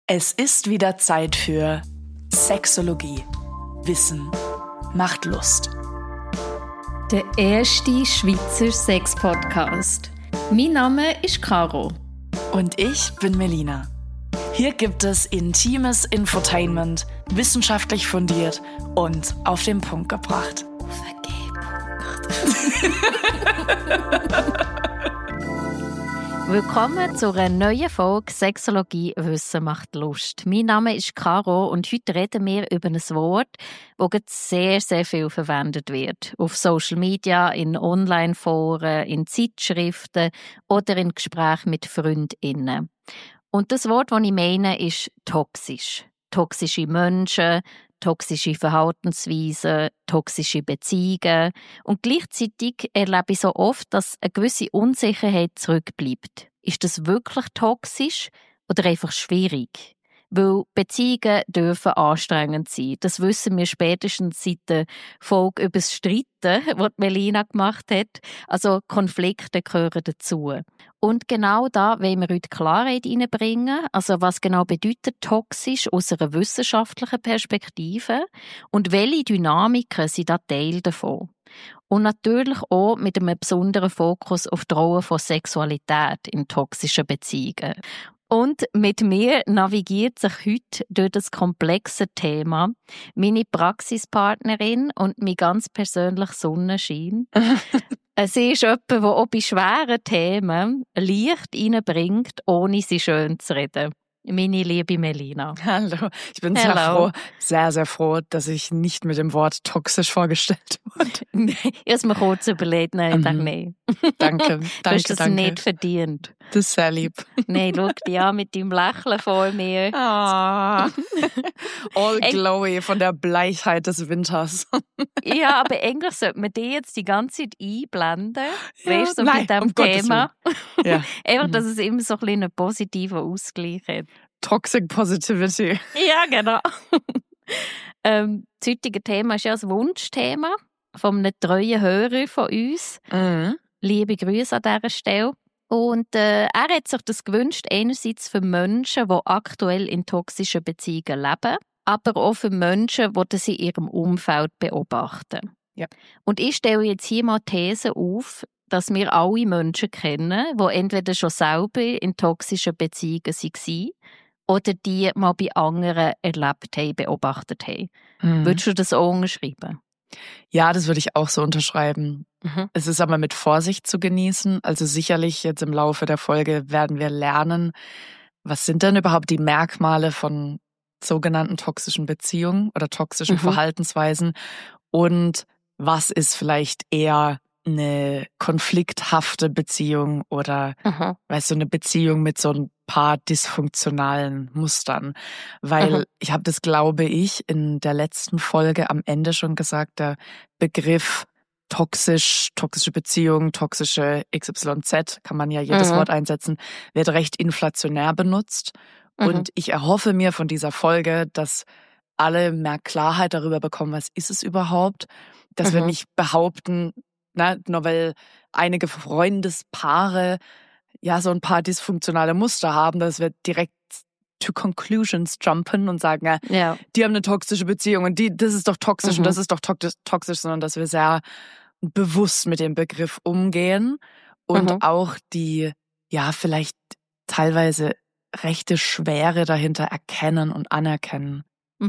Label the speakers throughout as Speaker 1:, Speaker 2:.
Speaker 1: Es ist wieder Zeit für Sexologie. Wissen macht Lust.
Speaker 2: Der erste Schweizer Sex-Podcast. Mein Name ist Caro.
Speaker 1: Und ich bin Melina. Hier gibt es intimes Infotainment, wissenschaftlich fundiert und auf den Punkt gebracht.
Speaker 2: Auf den Willkommen zu einer neuen Folge Sexologie Wissen macht Lust. Mein Name ist Caro und heute reden wir über ein Wort, das sehr, sehr viel verwendet wird. Auf Social Media, in Online-Foren, in Zeitschriften oder in Gesprächen mit FreundInnen. Und das Wort, das ich meine, ist toxisch. Toxische Menschen, toxische Verhaltensweisen, toxische Beziehungen. Und gleichzeitig erlebe ich so oft, dass eine gewisse Unsicherheit zurückbleibt. Ist das wirklich toxisch oder einfach schwierig? Weil Beziehungen dürfen anstrengend sein. Das wissen wir spätestens seit der Folge über das Streiten, die Melina gemacht hat. Also Konflikte gehören dazu. Und genau da wollen wir heute Klarheit reinbringen. Also was genau bedeutet toxisch aus einer wissenschaftlichen Perspektive und welche Dynamiken sind da Teil davon. Und natürlich auch mit einem besonderen Fokus auf die Rolle von Sexualität in toxischen Beziehungen. Und mit mir navigiert sich heute durch das komplexe Thema meine Praxispartnerin und mein ganz persönlicher Sonnenschein. Sie ist jemand, der auch bei schweren Themen Licht reinbringt, ohne sie schön zu reden. Meine liebe Melina.
Speaker 1: Hallo, ich bin sehr, sehr froh, dass ich nicht mit dem Wort toxisch vorgestellt wurde.
Speaker 2: Erst mal kurz überlegt, nein, nein.
Speaker 1: Danke.
Speaker 2: Du hast das nicht verdient.
Speaker 1: Das ist sehr lieb.
Speaker 2: Nein, schau dich an mit deinem Lächeln vor mir.
Speaker 1: Ah, all glowy von der Bleichheit des Winters.
Speaker 2: Ja, aber eigentlich sollte man die jetzt die ganze Zeit einblenden. Ja, weißt du, so
Speaker 1: nein,
Speaker 2: bei diesem Thema.
Speaker 1: Ja.
Speaker 2: Einfach, dass es immer so ein bisschen einen positiven Ausgleich hat.
Speaker 1: Toxic Positivity.
Speaker 2: Ja, genau. Das heutige Thema ist ja das Wunschthema von einem treuen Hörer von uns.
Speaker 1: Mhm.
Speaker 2: Liebe Grüße an dieser Stelle. Und er hat sich das gewünscht, einerseits für Menschen, die aktuell in toxischen Beziehungen leben, aber auch für Menschen, die das in ihrem Umfeld beobachten.
Speaker 1: Ja.
Speaker 2: Und ich stelle jetzt hier mal die These auf, dass wir alle Menschen kennen, die entweder schon selber in toxischen Beziehungen waren oder die mal bei anderen erlebt haben, beobachtet haben.
Speaker 1: Mhm.
Speaker 2: Würdest du das auch unterschreiben?
Speaker 1: Ja, das würde ich auch so unterschreiben.
Speaker 2: Mhm.
Speaker 1: Es ist aber mit Vorsicht zu genießen. Also sicherlich jetzt im Laufe der Folge werden wir lernen, was sind denn überhaupt die Merkmale von sogenannten toxischen Beziehungen oder toxischen Verhaltensweisen und was ist vielleicht eher eine konflikthafte Beziehung oder weißt du, eine Beziehung mit so ein paar dysfunktionalen Mustern. Weil ich habe das, glaube ich, in der letzten Folge am Ende schon gesagt, der Begriff toxische Beziehung, toxische XYZ, kann man ja jedes Wort einsetzen, wird recht inflationär benutzt. Und ich erhoffe mir von dieser Folge, dass alle mehr Klarheit darüber bekommen, was ist es überhaupt, dass wir nicht behaupten, nur weil einige Freundespaare ja so ein paar dysfunktionale Muster haben, dass wir direkt to conclusions jumpen und sagen, ja, die haben eine toxische Beziehung und das ist doch toxisch und das ist doch toxisch, sondern dass wir sehr bewusst mit dem Begriff umgehen und auch die, ja, vielleicht teilweise rechte Schwere dahinter erkennen und anerkennen.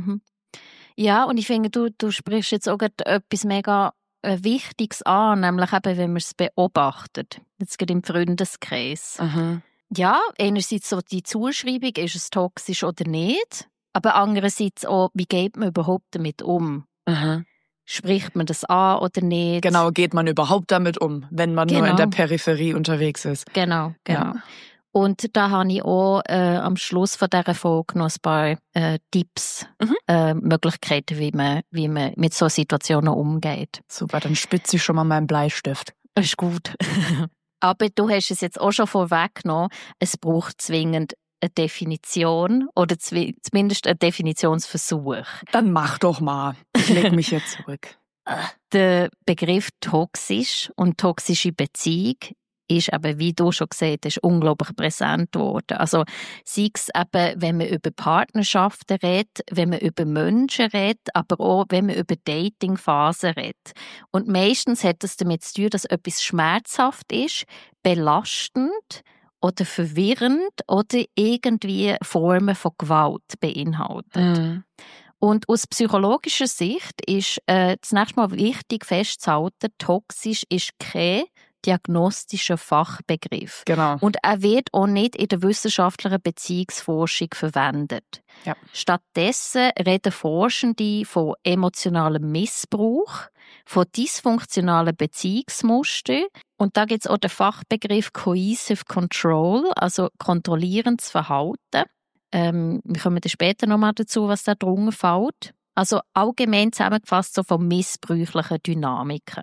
Speaker 2: Ja, und ich finde, du sprichst jetzt auch etwas mega Wichtiges an, nämlich eben, wenn man es beobachtet. Jetzt geht im Freundeskreis. Ja, einerseits so die Zuschreibung, ist es toxisch oder nicht, aber andererseits auch, wie geht man überhaupt damit um? Spricht man das an oder nicht?
Speaker 1: Genau, geht man überhaupt damit um, wenn man nur in der Peripherie unterwegs ist?
Speaker 2: Genau.
Speaker 1: Ja.
Speaker 2: Und da habe ich auch am Schluss von dieser Folge noch ein paar Tipps, Möglichkeiten, wie man mit solchen Situationen umgeht.
Speaker 1: Super, dann spitze ich schon mal meinen Bleistift.
Speaker 2: Das ist gut. Aber du hast es jetzt auch schon vorweggenommen, es braucht zwingend eine Definition oder zumindest einen Definitionsversuch.
Speaker 1: Dann mach doch mal. Ich lege mich jetzt zurück.
Speaker 2: Der Begriff toxisch und toxische Beziehung ist eben, wie du schon gesagt hast, unglaublich präsent worden. Also sei es eben, wenn man über Partnerschaften redet, wenn man über Menschen redet, aber auch, wenn man über Datingphasen redet. Und meistens hat das damit zu tun, dass etwas schmerzhaft ist, belastend oder verwirrend oder irgendwie Formen von Gewalt beinhaltet.
Speaker 1: Mhm.
Speaker 2: Und aus psychologischer Sicht ist zunächst mal wichtig festzuhalten, toxisch ist kein diagnostischer Fachbegriff.
Speaker 1: Genau.
Speaker 2: Und er wird auch nicht in der wissenschaftlichen Beziehungsforschung verwendet.
Speaker 1: Ja.
Speaker 2: Stattdessen reden Forschende von emotionalem Missbrauch, von dysfunktionalen Beziehungsmustern. Und da gibt es auch den Fachbegriff Cohesive Control, also kontrollierendes Verhalten. Wir kommen dann später nochmal dazu, was da drunter fällt. Also allgemein zusammengefasst so von missbräuchlichen Dynamiken.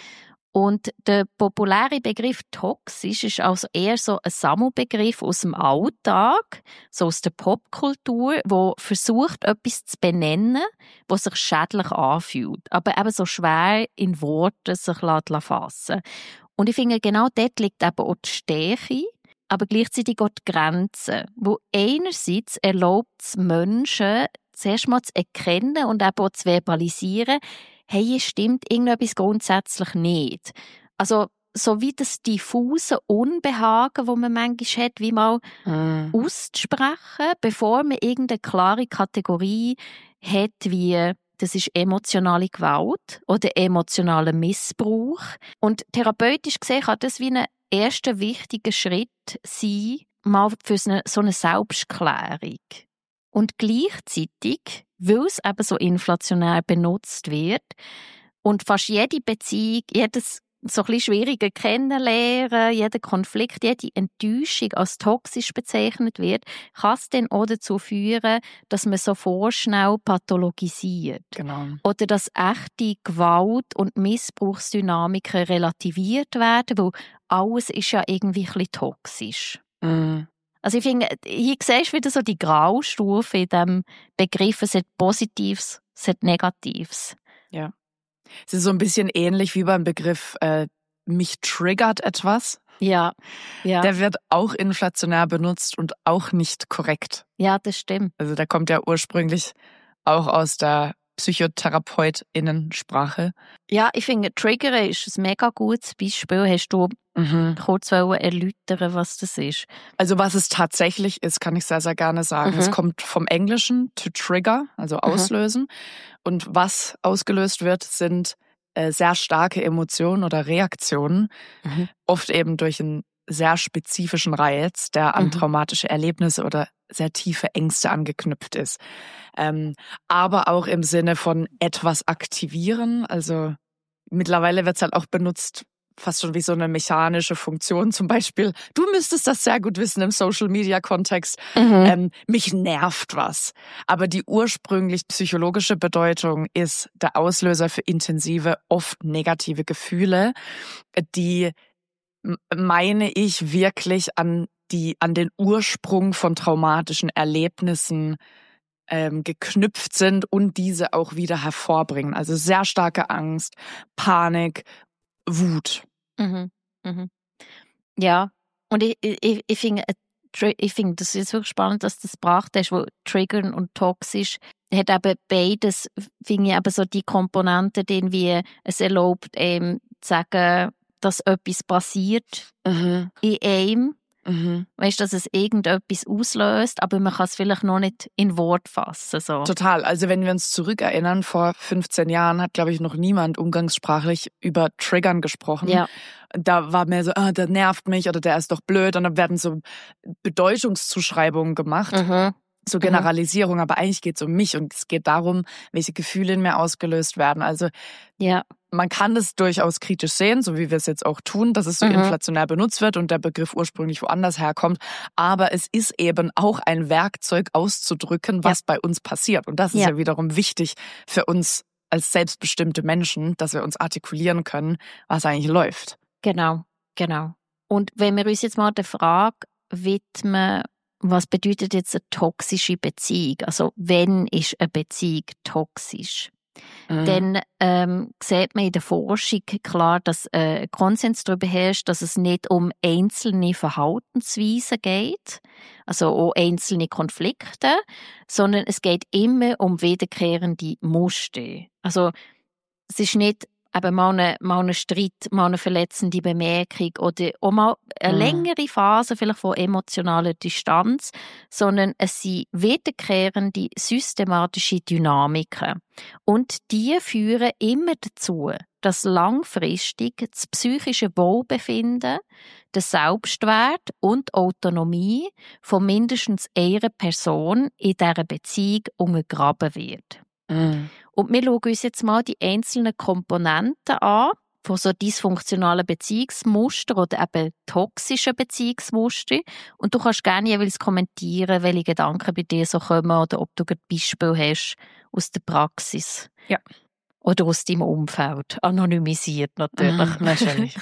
Speaker 2: Und der populäre Begriff toxisch ist also eher so ein Sammelbegriff aus dem Alltag, so aus der Popkultur, wo versucht, etwas zu benennen, was sich schädlich anfühlt, aber eben so schwer in Worten sich fassen. Und ich finde, genau dort liegt eben auch die Stärke, aber gleichzeitig auch die Grenzen, wo einerseits erlaubt es Menschen, zuerst mal zu erkennen und eben auch zu verbalisieren, hey, hier stimmt irgendetwas grundsätzlich nicht. Also, so wie das diffuse Unbehagen, das man manchmal hat, wie mal auszusprechen, bevor man irgendeine klare Kategorie hat, wie das ist emotionale Gewalt oder emotionaler Missbrauch. Und therapeutisch gesehen kann das wie ein erster wichtiger Schritt sein, mal für so eine Selbstklärung. Und gleichzeitig, weil es eben so inflationär benutzt wird und fast jede Beziehung, jedes so ein bisschen schwierige Kennenlernen, jeder Konflikt, jede Enttäuschung als toxisch bezeichnet wird, kann es dann auch dazu führen, dass man so vorschnell pathologisiert.
Speaker 1: Genau.
Speaker 2: Oder dass echte Gewalt- und Missbrauchsdynamiken relativiert werden, weil alles ist ja irgendwie ein bisschen toxisch.
Speaker 1: Mhm.
Speaker 2: Also ich finde, hier siehst du wieder so die Graustufe in diesem Begriff. Es hat Positives, es hat Negatives.
Speaker 1: Ja. Es ist so ein bisschen ähnlich wie beim Begriff mich triggert etwas.
Speaker 2: Ja.
Speaker 1: Der wird auch inflationär benutzt und auch nicht korrekt.
Speaker 2: Ja, das stimmt.
Speaker 1: Also der kommt ja ursprünglich auch aus der PsychotherapeutInnen-Sprache.
Speaker 2: Ja, ich finde, Triggern ist ein mega gutes Beispiel. Hast du kurz erläutern, was das ist?
Speaker 1: Also was es tatsächlich ist, kann ich sehr, sehr gerne sagen. Es kommt vom Englischen to trigger, also auslösen. Und was ausgelöst wird, sind sehr starke Emotionen oder Reaktionen. Oft eben durch einen sehr spezifischen Reiz, der an traumatische Erlebnisse oder sehr tiefe Ängste angeknüpft ist. Aber auch im Sinne von etwas aktivieren. Also mittlerweile wird es halt auch benutzt, fast schon wie so eine mechanische Funktion. Zum Beispiel, du müsstest das sehr gut wissen im Social-Media-Kontext. Mich nervt was. Aber die ursprünglich psychologische Bedeutung ist der Auslöser für intensive, oft negative Gefühle, die, meine ich, wirklich an den Ursprung von traumatischen Erlebnissen geknüpft sind und diese auch wieder hervorbringen. Also sehr starke Angst, Panik, Wut.
Speaker 2: Ja, und ich finde, das ist wirklich spannend, dass du das gebracht hast, wo Triggern und toxisch hat eben beides, finde ich, eben so die Komponenten, denen wie es erlaubt, zu sagen, dass etwas passiert in einem. Weißt du, dass es irgendetwas auslöst, aber man kann es vielleicht noch nicht in Wort fassen. So.
Speaker 1: Total. Also wenn wir uns zurückerinnern, vor 15 Jahren hat, glaube ich, noch niemand umgangssprachlich über Triggern gesprochen.
Speaker 2: Ja.
Speaker 1: Da war mehr so, der nervt mich oder der ist doch blöd. Und dann werden so Bedeutungszuschreibungen gemacht. So Generalisierung, aber eigentlich geht es um mich und es geht darum, welche Gefühle in mir ausgelöst werden. Also man kann das durchaus kritisch sehen, so wie wir es jetzt auch tun, dass es so inflationär benutzt wird und der Begriff ursprünglich woanders herkommt. Aber es ist eben auch ein Werkzeug auszudrücken, was bei uns passiert. Und das ist ja wiederum wichtig für uns als selbstbestimmte Menschen, dass wir uns artikulieren können, was eigentlich läuft.
Speaker 2: Genau. Und wenn wir uns jetzt mal der Frage widmen, was bedeutet jetzt eine toxische Beziehung? Also, wann ist eine Beziehung toxisch? dann sieht man in der Forschung klar, dass Konsens darüber herrscht, dass es nicht um einzelne Verhaltensweisen geht, also auch einzelne Konflikte, sondern es geht immer um wiederkehrende Muster. Also es ist nicht eben mal ein Streit, mal eine verletzende Bemerkung oder auch mal eine längere Phase vielleicht von emotionaler Distanz, sondern es sind wiederkehrende systematische Dynamiken. Und die führen immer dazu, dass langfristig das psychische Wohlbefinden, der Selbstwert und Autonomie von mindestens einer Person in dieser Beziehung untergraben wird. Und wir schauen uns jetzt mal die einzelnen Komponenten an, von so dysfunktionalen Beziehungsmustern oder eben toxischen Beziehungsmustern. Und du kannst gerne jeweils kommentieren, welche Gedanken bei dir so kommen oder ob du ein Beispiel hast aus der Praxis.
Speaker 1: Ja.
Speaker 2: Oder aus deinem Umfeld. Anonymisiert natürlich.
Speaker 1: Wahrscheinlich.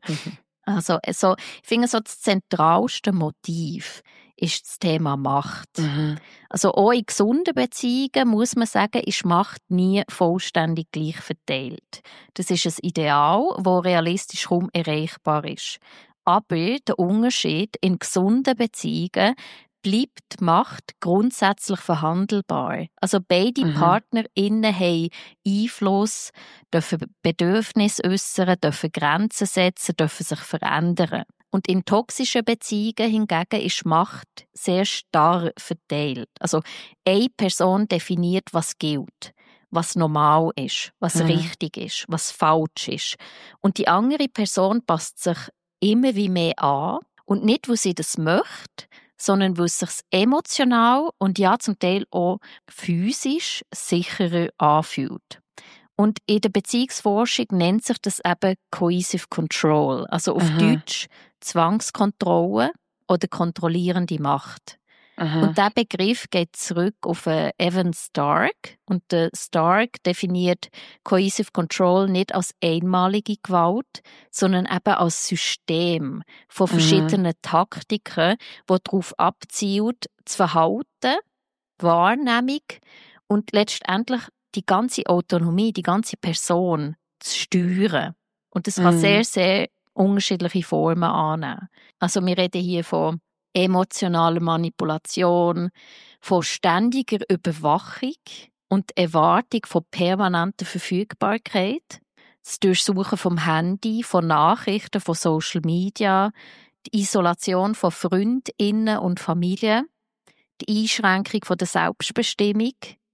Speaker 2: Also, ich finde, so das zentralste Motiv ist das Thema Macht. Also auch in gesunden Beziehungen, muss man sagen, ist Macht nie vollständig gleich verteilt. Das ist ein Ideal, das realistisch kaum erreichbar ist. Aber der Unterschied in gesunden Beziehungen bleibt Macht grundsätzlich verhandelbar. Also beide PartnerInnen haben Einfluss, dürfen Bedürfnisse äußern, dürfen Grenzen setzen, dürfen sich verändern. Und in toxischen Beziehungen hingegen ist Macht sehr starr verteilt. Also eine Person definiert, was gilt, was normal ist, was richtig ist, was falsch ist. Und die andere Person passt sich immer wie mehr an. Und nicht, weil sie das möchte, sondern weil es sich emotional und ja zum Teil auch physisch sicherer anfühlt. Und in der Beziehungsforschung nennt sich das eben Cohesive Control, also auf Deutsch Zwangskontrolle oder kontrollierende Macht. Und dieser Begriff geht zurück auf Evan Stark. Und Stark definiert Cohesive Control nicht als einmalige Gewalt, sondern eben als System von verschiedenen Taktiken, die darauf abzielt, das Verhalten, die Wahrnehmung und letztendlich die ganze Autonomie, die ganze Person zu steuern. Und das kann sehr, sehr unterschiedliche Formen annehmen. Also wir reden hier von emotionaler Manipulation, von ständiger Überwachung und Erwartung von permanenter Verfügbarkeit, das Durchsuchen vom Handy, von Nachrichten, von Social Media, die Isolation von FreundInnen und Familie, die Einschränkung von der Selbstbestimmung,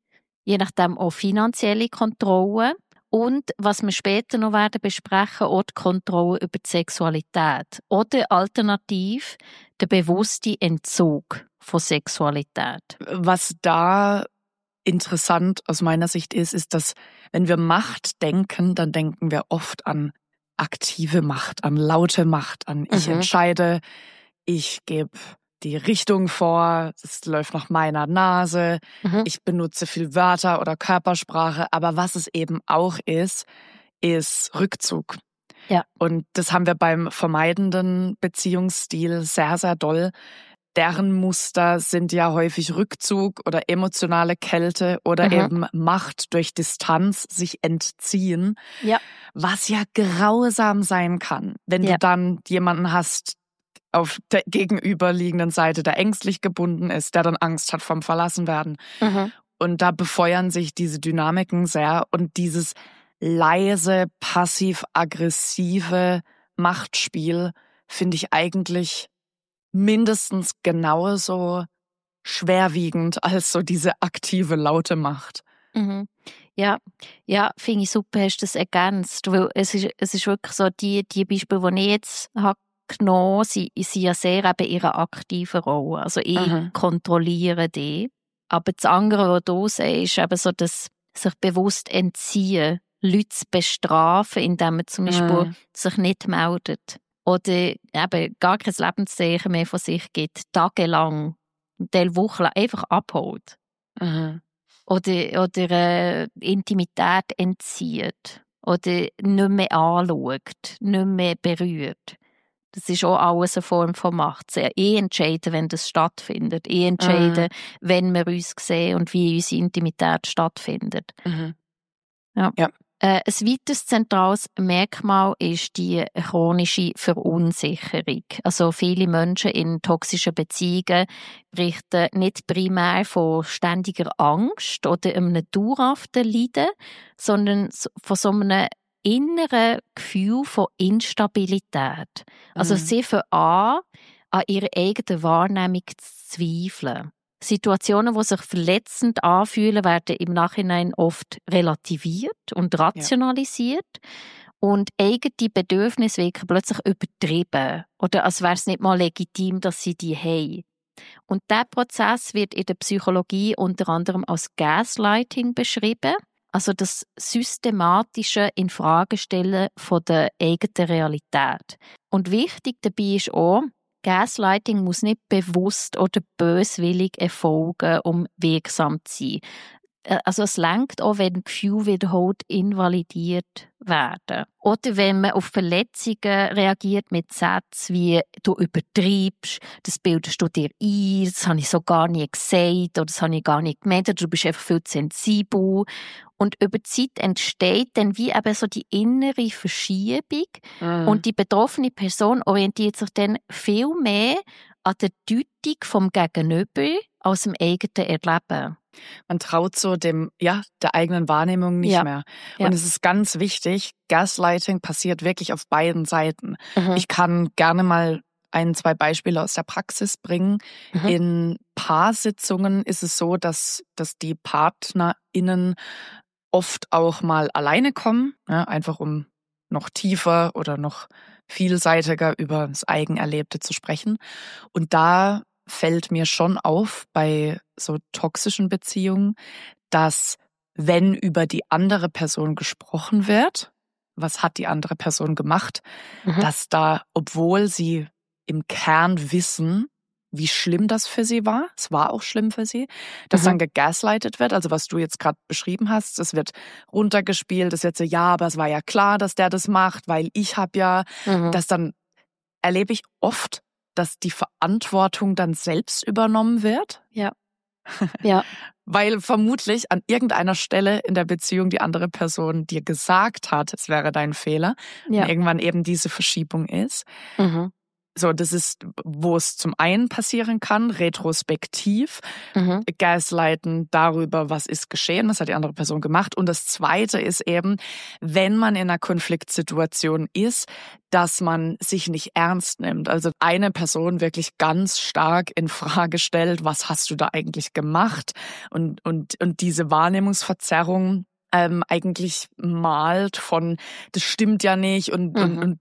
Speaker 2: je nachdem auch finanzielle Kontrolle und, was wir später noch werden besprechen, auch die Kontrolle über die Sexualität oder alternativ der bewusste Entzug von Sexualität.
Speaker 1: Was da interessant aus meiner Sicht ist, dass wenn wir Macht denken, dann denken wir oft an aktive Macht, an laute Macht, an ich entscheide, ich gebe die Richtung vor, es läuft nach meiner Nase, ich benutze viel Wörter oder Körpersprache, aber was es eben auch ist Rückzug.
Speaker 2: Ja.
Speaker 1: Und das haben wir beim vermeidenden Beziehungsstil sehr, sehr doll. Deren Muster sind ja häufig Rückzug oder emotionale Kälte oder eben Macht durch Distanz, sich entziehen, was ja grausam sein kann, wenn du dann jemanden hast, auf der gegenüberliegenden Seite, der ängstlich gebunden ist, der dann Angst hat vom Verlassenwerden. Und da befeuern sich diese Dynamiken sehr und dieses leise, passiv-aggressive Machtspiel finde ich eigentlich mindestens genauso schwerwiegend als so diese aktive, laute Macht.
Speaker 2: Ja, finde ich super, hast du das ergänzt, weil es ist wirklich so, die Beispiele, die ich jetzt habe genommen, sie ja sehr eben ihre aktive Rolle. Also ich kontrolliere die. Aber das andere, was du sagst, ist eben so, dass sich bewusst entziehen, Leute zu bestrafen, indem man zum Beispiel sich nicht meldet. Oder eben gar kein Lebenszeichen mehr von sich gibt, tagelang, Wochen einfach abholt. Oder Intimität entzieht. Oder nicht mehr anschaut, nicht mehr berührt. Das ist auch alles eine Form von Macht. Ich entscheide, wenn das stattfindet. Ich entscheide, wenn wir uns sehen und wie unsere Intimität stattfindet. Ja.
Speaker 1: Ja.
Speaker 2: Ein weiteres zentrales Merkmal ist die chronische Verunsicherung. Also viele Menschen in toxischen Beziehungen berichten nicht primär von ständiger Angst oder einem dauerhaften Leiden, sondern von so einem inneren Gefühl von Instabilität. Also sie fangen an ihrer eigenen Wahrnehmung zu zweifeln. Situationen, die sich verletzend anfühlen, werden im Nachhinein oft relativiert und rationalisiert. Und eigene Bedürfnisse wirken plötzlich übertrieben. Oder als wäre es nicht mal legitim, dass sie die haben. Und dieser Prozess wird in der Psychologie unter anderem als Gaslighting beschrieben. Also das systematische Infragestellen von der eigenen Realität. Und wichtig dabei ist auch, Gaslighting muss nicht bewusst oder böswillig erfolgen, um wirksam zu sein. Also es reicht auch, wenn Gefühle wiederholt invalidiert werden. Oder wenn man auf Verletzungen reagiert mit Sätzen wie «du übertreibst», «das bildest du dir ein», «das habe ich so gar nicht gesagt» oder «das habe ich gar nicht gemeint», oder «du bist einfach viel zu sensibel». Und über die Zeit entsteht dann wie eben so die innere Verschiebung und die betroffene Person orientiert sich dann viel mehr an der Deutung vom Gegenüber als dem eigenen Erleben.
Speaker 1: Man traut so der eigenen Wahrnehmung nicht mehr. Und es ist ganz wichtig, Gaslighting passiert wirklich auf beiden Seiten. Ich kann gerne mal 1-2 Beispiele aus der Praxis bringen. In Paarsitzungen ist es so, dass die PartnerInnen oft auch mal alleine kommen, einfach um noch tiefer oder noch vielseitiger über das Eigenerlebte zu sprechen. Und da fällt mir schon auf bei so toxischen Beziehungen, dass wenn über die andere Person gesprochen wird, was hat die andere Person gemacht, dass da, obwohl sie im Kern wissen, wie schlimm das für sie war, es war auch schlimm für sie, dass dann gegaslightet wird, also was du jetzt gerade beschrieben hast, es wird runtergespielt, es wird so, ja, aber es war ja klar, dass der das macht, weil ich habe ja, das dann erlebe ich oft, dass die Verantwortung dann selbst übernommen wird.
Speaker 2: Ja.
Speaker 1: Weil vermutlich an irgendeiner Stelle in der Beziehung die andere Person dir gesagt hat, es wäre dein Fehler. Und irgendwann eben diese Verschiebung ist. So, das ist, wo es zum einen passieren kann, retrospektiv, gaslighten darüber, was ist geschehen, was hat die andere Person gemacht. Und das Zweite ist eben, wenn man in einer Konfliktsituation ist, dass man sich nicht ernst nimmt. Also eine Person wirklich ganz stark in Frage stellt, was hast du da eigentlich gemacht? Und diese Wahrnehmungsverzerrung eigentlich malt von, das stimmt ja nicht und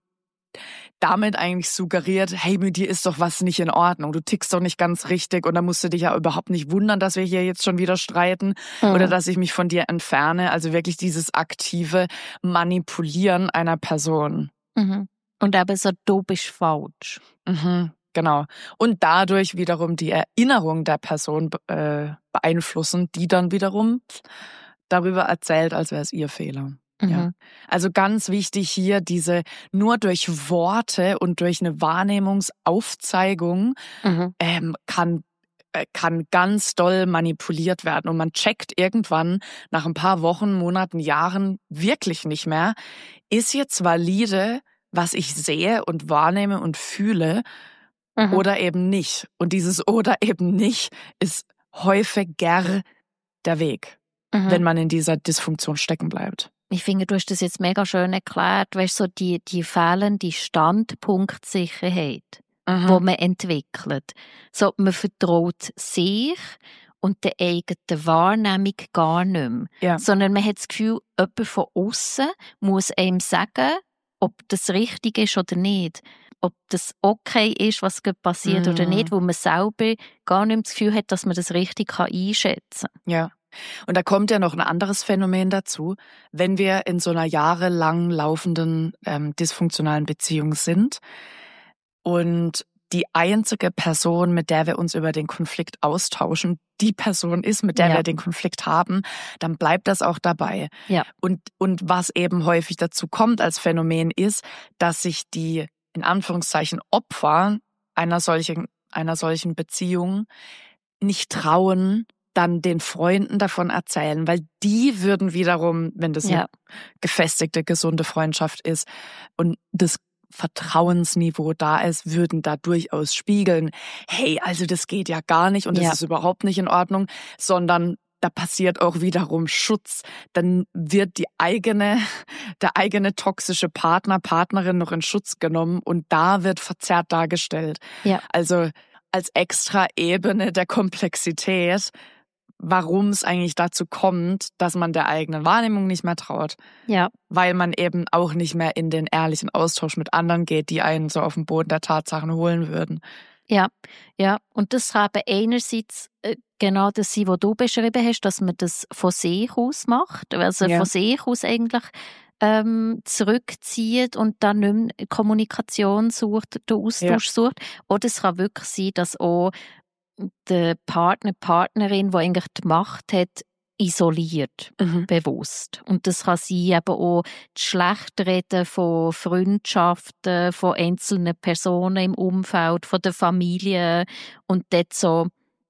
Speaker 1: damit eigentlich suggeriert, hey, mit dir ist doch was nicht in Ordnung, du tickst doch nicht ganz richtig und da musst du dich ja überhaupt nicht wundern, dass wir hier jetzt schon wieder streiten oder dass ich mich von dir entferne. Also wirklich dieses aktive Manipulieren einer Person.
Speaker 2: Und eben so, du bist falsch.
Speaker 1: Genau. Und dadurch wiederum die Erinnerung der Person beeinflussen, die dann wiederum darüber erzählt, als wäre es ihr Fehler. Ja. Also ganz wichtig hier, nur durch Worte und durch eine Wahrnehmungsaufzeigung kann ganz doll manipuliert werden. Und man checkt irgendwann nach ein paar Wochen, Monaten, Jahren wirklich nicht mehr, ist jetzt valide, was ich sehe und wahrnehme und fühle oder eben nicht. Und dieses oder eben nicht ist häufiger der Weg, wenn man in dieser Dysfunktion stecken bleibt.
Speaker 2: Ich finde, du hast das jetzt mega schön erklärt, weißt so die fehlende Standpunktsicherheit, die man entwickelt. So, man vertraut sich und der eigenen Wahrnehmung gar nicht mehr.
Speaker 1: Ja.
Speaker 2: Sondern man hat das Gefühl, jemand von außen muss einem sagen, ob das richtig ist oder nicht. Ob das okay ist, was gerade passiert oder nicht, wo man selber gar nicht mehr das Gefühl hat, dass man das richtig einschätzen kann.
Speaker 1: Ja. Und da kommt ja noch ein anderes Phänomen dazu. Wenn wir in so einer jahrelang laufenden dysfunktionalen Beziehung sind und die einzige Person, mit der wir uns über den Konflikt austauschen, die Person ist, mit der wir den Konflikt haben, dann bleibt das auch dabei.
Speaker 2: Ja.
Speaker 1: Und was eben häufig dazu kommt als Phänomen ist, dass sich die, in Anführungszeichen, Opfer einer solchen Beziehung nicht trauen, dann den Freunden davon erzählen, weil die würden wiederum, wenn das eine gefestigte, gesunde Freundschaft ist und das Vertrauensniveau da ist, würden da durchaus spiegeln, hey, also das geht ja gar nicht und das ist überhaupt nicht in Ordnung, sondern da passiert auch wiederum Schutz. Dann wird der eigene toxische Partner, Partnerin noch in Schutz genommen und da wird verzerrt dargestellt.
Speaker 2: Ja.
Speaker 1: Also als extra Ebene der Komplexität, warum es eigentlich dazu kommt, dass man der eigenen Wahrnehmung nicht mehr traut.
Speaker 2: Ja.
Speaker 1: Weil man eben auch nicht mehr in den ehrlichen Austausch mit anderen geht, die einen so auf den Boden der Tatsachen holen würden.
Speaker 2: Ja, ja. Und das kann eben einerseits genau das sein, was du beschrieben hast, dass man das von sich aus macht, also von sich aus eigentlich zurückzieht und dann nicht mehr Kommunikation sucht, den Austausch sucht. Oder es kann wirklich sein, dass auch der Partner, Partnerin, die eigentlich die Macht hat, isoliert, bewusst. Und das kann sein, eben auch das Schlechtreden von Freundschaften, von einzelnen Personen im Umfeld, von der Familie und dort so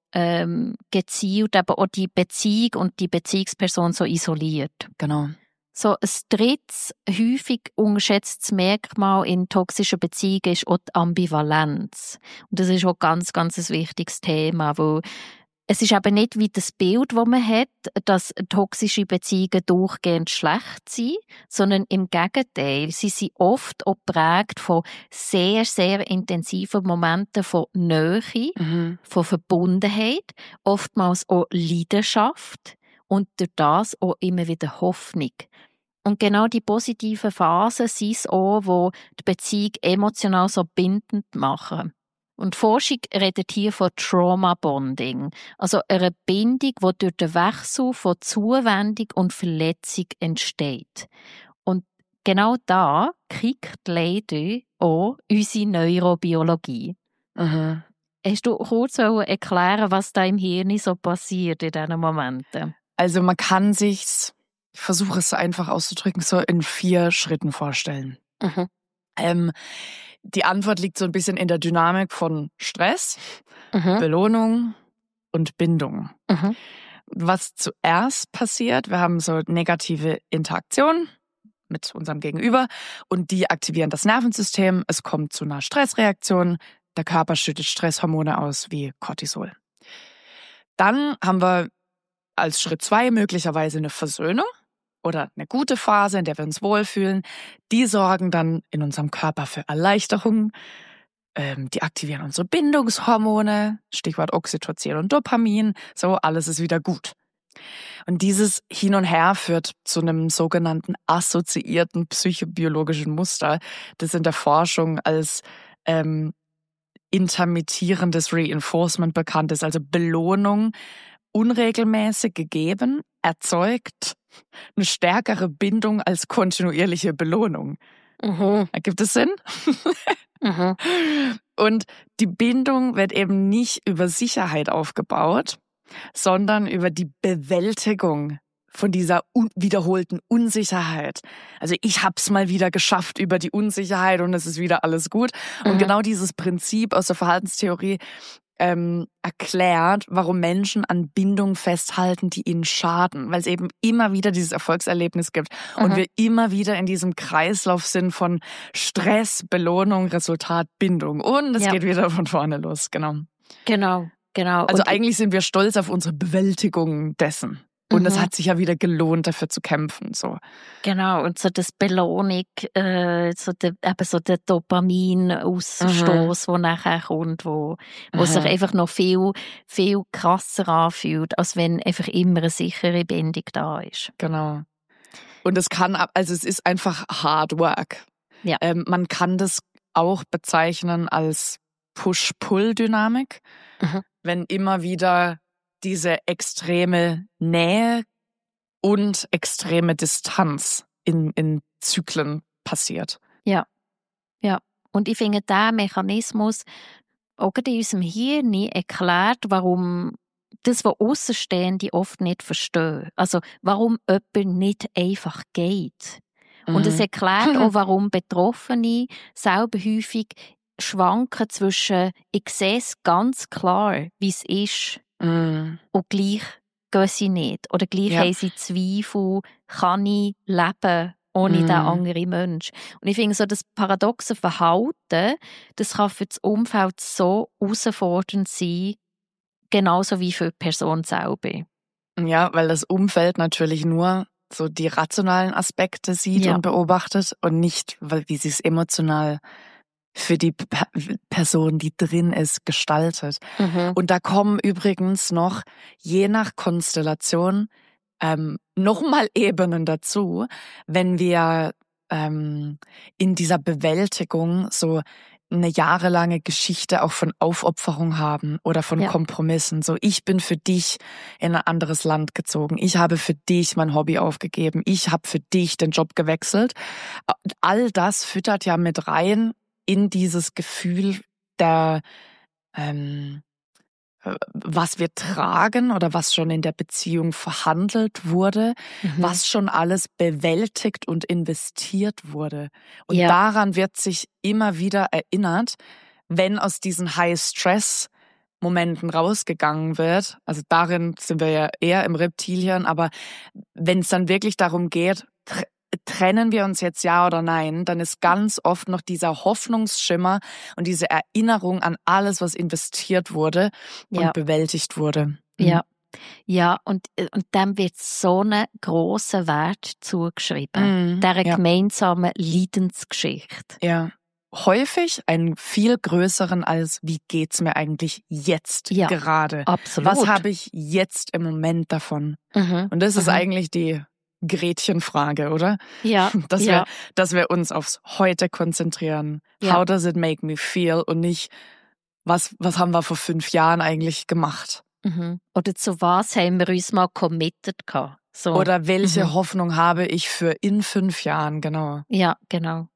Speaker 2: gezielt eben auch die Beziehung und die Beziehungsperson so isoliert.
Speaker 1: Genau.
Speaker 2: So ein drittes, häufig unterschätztes Merkmal in toxischen Beziehungen ist auch die Ambivalenz. Und das ist auch ganz, ganz ein wichtiges Thema, weil es ist eben nicht wie das Bild, das man hat, dass toxische Beziehungen durchgehend schlecht sind, sondern im Gegenteil, sie sind oft auch geprägt von sehr, sehr intensiven Momenten von Nähe, von Verbundenheit, oftmals auch Leidenschaft und durch das auch immer wieder Hoffnung. Und genau die positiven Phasen sind es auch, die die Beziehung emotional so bindend machen. Und die Forschung redet hier von Trauma-Bonding, also einer Bindung, die durch den Wechsel von Zuwendung und Verletzung entsteht. Und genau da kickt leider auch unsere Neurobiologie. Hast du kurz erklären, was da im Hirn so passiert in diesen Momenten?
Speaker 1: Also man kann sich's, ich versuche es so einfach auszudrücken, so in 4 Schritten vorstellen. Die Antwort liegt so ein bisschen in der Dynamik von Stress, Belohnung und Bindung. Was zuerst passiert, wir haben so negative Interaktion mit unserem Gegenüber und die aktivieren das Nervensystem. Es kommt zu einer Stressreaktion. Der Körper schüttet Stresshormone aus wie Cortisol. Dann haben wir als Schritt 2 möglicherweise eine Versöhnung oder eine gute Phase, in der wir uns wohlfühlen. Die sorgen dann in unserem Körper für Erleichterung. Die aktivieren unsere Bindungshormone, Stichwort Oxytocin und Dopamin. So, alles ist wieder gut. Und dieses Hin und Her führt zu einem sogenannten assoziierten psychobiologischen Muster, das in der Forschung als intermittierendes Reinforcement bekannt ist, also Belohnung unregelmäßig gegeben, erzeugt eine stärkere Bindung als kontinuierliche Belohnung. Ergibt es Sinn? Und die Bindung wird eben nicht über Sicherheit aufgebaut, sondern über die Bewältigung von dieser wiederholten Unsicherheit. Also ich hab's mal wieder geschafft über die Unsicherheit und es ist wieder alles gut. Und genau dieses Prinzip aus der Verhaltenstheorie erklärt, warum Menschen an Bindungen festhalten, die ihnen schaden, weil es eben immer wieder dieses Erfolgserlebnis gibt und wir immer wieder in diesem Kreislauf sind von Stress, Belohnung, Resultat, Bindung und es geht wieder von vorne los, genau.
Speaker 2: Genau.
Speaker 1: Also und eigentlich sind wir stolz auf unsere Bewältigung dessen. Und es hat sich ja wieder gelohnt, dafür zu kämpfen. So.
Speaker 2: Genau, und so das Belohnung, so der Dopaminausstoß, der nachher kommt, wo sich einfach noch viel, viel krasser anfühlt, als wenn einfach immer eine sichere Bindung da ist.
Speaker 1: Genau. Und es ist einfach Hard Work.
Speaker 2: Ja.
Speaker 1: Man kann das auch bezeichnen als Push-Pull-Dynamik, wenn immer wieder diese extreme Nähe und extreme Distanz in Zyklen passiert.
Speaker 2: Ja. Und ich finde, dieser Mechanismus auch in unserem Hirn erklärt, warum das, was Aussenstehende oft nicht verstehen. Also, warum jemand nicht einfach geht. Und es erklärt auch, warum Betroffene selber häufig schwanken zwischen, ich sehe es ganz klar, wie es ist,
Speaker 1: Mm.
Speaker 2: Und gleich gehen sie nicht. Oder gleich haben sie Zweifel, kann ich leben ohne den anderen Mensch. Und ich finde, so das paradoxe Verhalten, das kann für das Umfeld so herausfordernd sein, genauso wie für die Person selber.
Speaker 1: Ja, weil das Umfeld natürlich nur so die rationalen Aspekte sieht und beobachtet und nicht, wie sie es emotional für die Person, die drin ist, gestaltet. Und da kommen übrigens noch, je nach Konstellation, nochmal Ebenen dazu, wenn wir in dieser Bewältigung so eine jahrelange Geschichte auch von Aufopferung haben oder von Kompromissen. So, ich bin für dich in ein anderes Land gezogen. Ich habe für dich mein Hobby aufgegeben. Ich habe für dich den Job gewechselt. All das füttert ja mit rein in dieses Gefühl der was wir tragen oder was schon in der Beziehung verhandelt wurde, was schon alles bewältigt und investiert wurde. Und daran wird sich immer wieder erinnert, wenn aus diesen High-Stress-Momenten rausgegangen wird. Also darin sind wir ja eher im Reptilien, aber wenn es dann wirklich darum geht, trennen wir uns jetzt ja oder nein, dann ist ganz oft noch dieser Hoffnungsschimmer und diese Erinnerung an alles, was investiert wurde und bewältigt wurde.
Speaker 2: Ja, und dem wird so einen grossen Wert zugeschrieben, dieser gemeinsamen Leidensgeschichte.
Speaker 1: Ja, häufig einen viel größeren als, wie geht's mir eigentlich jetzt gerade?
Speaker 2: Absolut.
Speaker 1: Was habe ich jetzt im Moment davon? Und das ist eigentlich die Gretchenfrage, oder?
Speaker 2: Ja.
Speaker 1: Dass wir uns aufs Heute konzentrieren. How does it make me feel? Und nicht, was haben wir vor 5 Jahren eigentlich gemacht?
Speaker 2: Oder zu was haben wir uns mal committed gehabt? So.
Speaker 1: Oder welche Hoffnung habe ich für in 5 Jahren, genau.
Speaker 2: Ja, genau.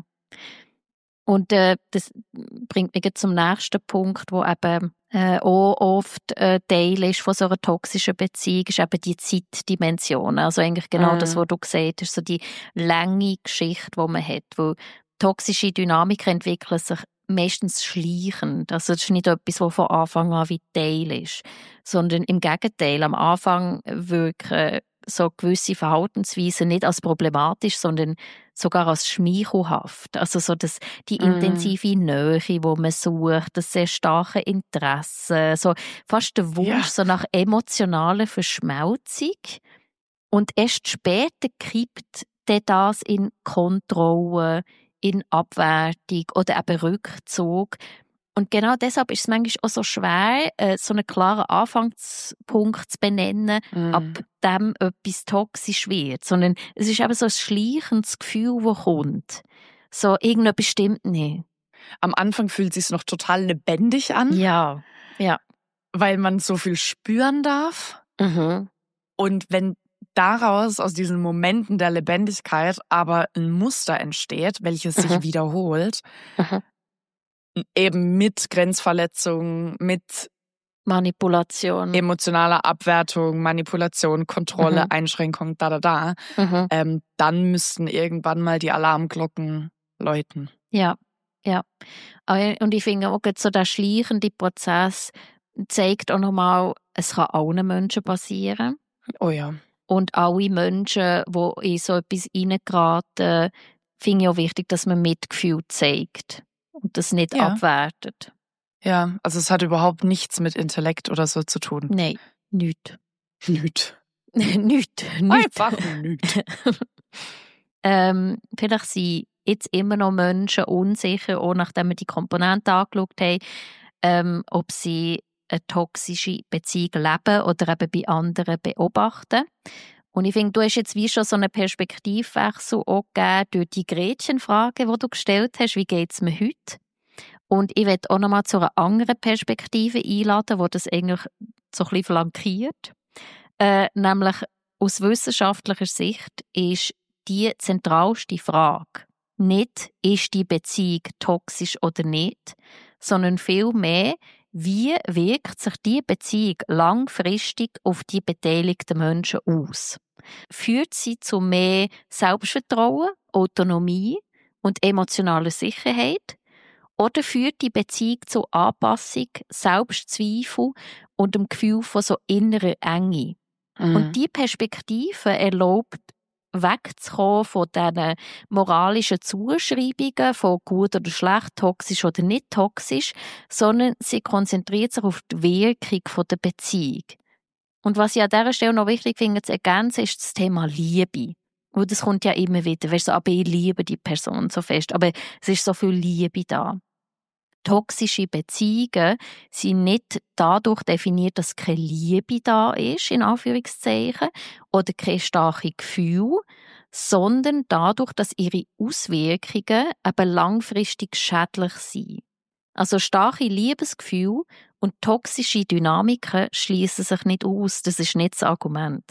Speaker 2: Und das bringt mich zum nächsten Punkt, wo eben auch oft Teil ist von so einer toxischen Beziehung, ist eben die Zeitdimension. Also eigentlich genau das, was du gesagt hast, so die lange Geschichte, die man hat. Wo toxische Dynamiken entwickeln sich meistens schleichend. Also das ist nicht etwas, was von Anfang an wie Teil ist, sondern im Gegenteil. Am Anfang wirken so gewisse Verhaltensweisen nicht als problematisch, sondern sogar als schmeichelhaft. Also so die intensive Nähe, die man sucht, das sehr starke Interesse, so fast der Wunsch so nach emotionaler Verschmelzung. Und erst später kippt dann das in Kontrolle, in Abwertung oder eben Rückzug. Und genau deshalb ist es manchmal auch so schwer, so einen klaren Anfangspunkt zu benennen, ab dem etwas toxisch wird. Sondern es ist eben so ein schleichendes Gefühl, das kommt. So, irgendetwas stimmt nicht.
Speaker 1: Am Anfang fühlt es sich noch total lebendig an.
Speaker 2: Ja.
Speaker 1: Weil man so viel spüren darf. Und wenn daraus, aus diesen Momenten der Lebendigkeit, aber ein Muster entsteht, welches sich wiederholt, eben mit Grenzverletzungen, mit
Speaker 2: Manipulation,
Speaker 1: emotionaler Abwertung, Manipulation, Kontrolle, Einschränkung, dann müssten irgendwann mal die Alarmglocken läuten.
Speaker 2: Ja. Und ich finde auch so der schleichende Prozess zeigt auch nochmal, es kann allen Menschen passieren.
Speaker 1: Oh ja.
Speaker 2: Und alle Menschen, die in so etwas reingeraten, finde ich auch wichtig, dass man Mitgefühl zeigt und das nicht abwertet.
Speaker 1: Ja, also es hat überhaupt nichts mit Intellekt oder so zu tun.
Speaker 2: Nein, nichts.
Speaker 1: Nichts.
Speaker 2: Einfach
Speaker 1: nichts.
Speaker 2: Vielleicht sind jetzt immer noch Menschen unsicher, auch nachdem wir die Komponenten angeschaut haben, ob sie eine toxische Beziehung leben oder eben bei anderen beobachten. Und ich finde, du hast jetzt wie schon so einen Perspektivwechsel auch gegeben durch die Gretchenfrage, die du gestellt hast. Wie geht es mir heute? Und ich möchte auch noch mal zu einer anderen Perspektive einladen, die das eigentlich so ein bisschen flankiert. Nämlich aus wissenschaftlicher Sicht ist die zentralste Frage nicht, ist die Beziehung toxisch oder nicht, sondern vielmehr, wie wirkt sich die Beziehung langfristig auf die beteiligten Menschen aus? Führt sie zu mehr Selbstvertrauen, Autonomie und emotionaler Sicherheit? Oder führt die Beziehung zu Anpassung, Selbstzweifel und dem Gefühl von so innerer Enge? Und diese Perspektive erlaubt, wegzukommen von diesen moralischen Zuschreibungen von gut oder schlecht, toxisch oder nicht toxisch, sondern sie konzentriert sich auf die Wirkung der Beziehung. Und was ich an dieser Stelle noch wichtig finde zu ergänzen, ist das Thema Liebe. Und das kommt ja immer wieder. Weißt du, aber ich liebe die Person so fest. Aber es ist so viel Liebe da. Toxische Beziehungen sind nicht dadurch definiert, dass keine Liebe da ist, in Anführungszeichen, oder keine starke Gefühle, sondern dadurch, dass ihre Auswirkungen eben langfristig schädlich sind. Also starke Liebesgefühle und toxische Dynamiken schließen sich nicht aus. Das ist nicht das Argument.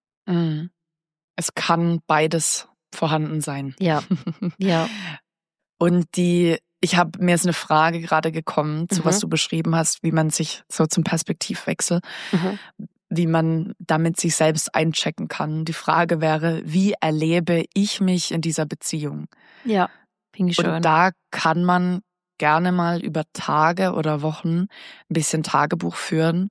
Speaker 1: Es kann beides vorhanden sein.
Speaker 2: Ja, ja.
Speaker 1: Und mir ist eine Frage gerade gekommen, zu was du beschrieben hast, wie man sich so zum Perspektivwechsel, wie man damit sich selbst einchecken kann. Die Frage wäre, wie erlebe ich mich in dieser Beziehung?
Speaker 2: Ja, finde ich schön.
Speaker 1: Und da kann man gerne mal über Tage oder Wochen ein bisschen Tagebuch führen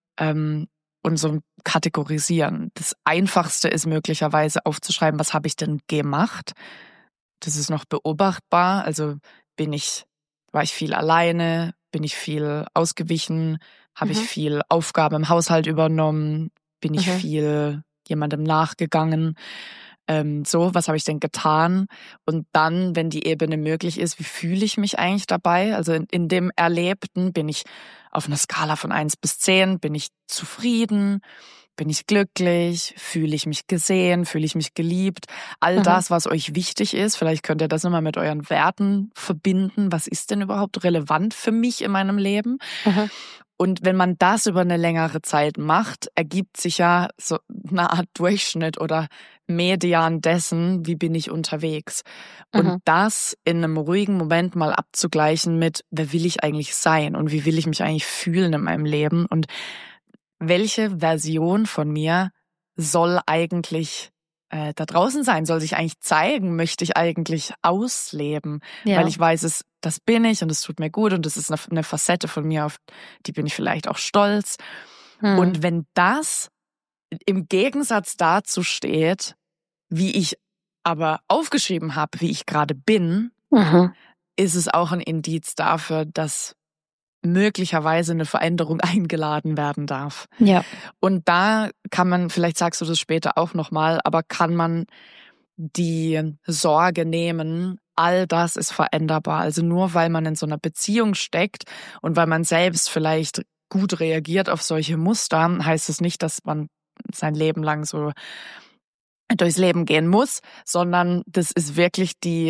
Speaker 1: und so kategorisieren. Das Einfachste ist möglicherweise aufzuschreiben, was habe ich denn gemacht? Das ist noch beobachtbar. Also war ich viel alleine? Bin ich viel ausgewichen? Habe ich viel Aufgabe im Haushalt übernommen? Bin ich viel jemandem nachgegangen? Was habe ich denn getan? Und dann, wenn die Ebene möglich ist, wie fühle ich mich eigentlich dabei? Also in dem Erlebten bin ich auf einer Skala von 1 bis 10, bin ich zufrieden? Bin ich glücklich? Fühle ich mich gesehen? Fühle ich mich geliebt? All das, was euch wichtig ist, vielleicht könnt ihr das nochmal mit euren Werten verbinden. Was ist denn überhaupt relevant für mich in meinem Leben? Und wenn man das über eine längere Zeit macht, ergibt sich ja so eine Art Durchschnitt oder Median dessen, wie bin ich unterwegs. Und das in einem ruhigen Moment mal abzugleichen mit, wer will ich eigentlich sein und wie will ich mich eigentlich fühlen in meinem Leben und welche Version von mir soll eigentlich da draußen sein, soll sich eigentlich zeigen, möchte ich eigentlich ausleben, weil ich weiß, das bin ich und es tut mir gut und das ist eine Facette von mir, auf die bin ich vielleicht auch stolz. Und wenn das im Gegensatz dazu steht, wie ich aber aufgeschrieben habe, wie ich gerade bin, ist es auch ein Indiz dafür, dass möglicherweise eine Veränderung eingeladen werden darf.
Speaker 2: Ja.
Speaker 1: Und da kann man, vielleicht sagst du das später auch nochmal, aber kann man die Sorge nehmen, all das ist veränderbar. Also nur weil man in so einer Beziehung steckt und weil man selbst vielleicht gut reagiert auf solche Muster, heißt es nicht, dass man sein Leben lang so durchs Leben gehen muss, sondern das ist wirklich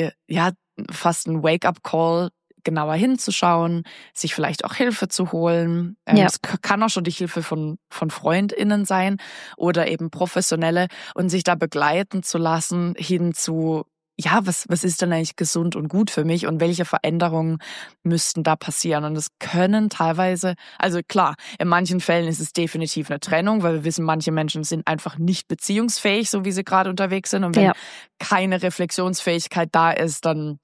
Speaker 1: fast ein Wake-up-Call, genauer hinzuschauen, sich vielleicht auch Hilfe zu holen. Es kann auch schon die Hilfe von FreundInnen sein oder eben Professionelle und sich da begleiten zu lassen hin zu, was ist denn eigentlich gesund und gut für mich und welche Veränderungen müssten da passieren? Und es können teilweise, also klar, in manchen Fällen ist es definitiv eine Trennung, weil wir wissen, manche Menschen sind einfach nicht beziehungsfähig, so wie sie gerade unterwegs sind. Und wenn keine Reflexionsfähigkeit da ist, dann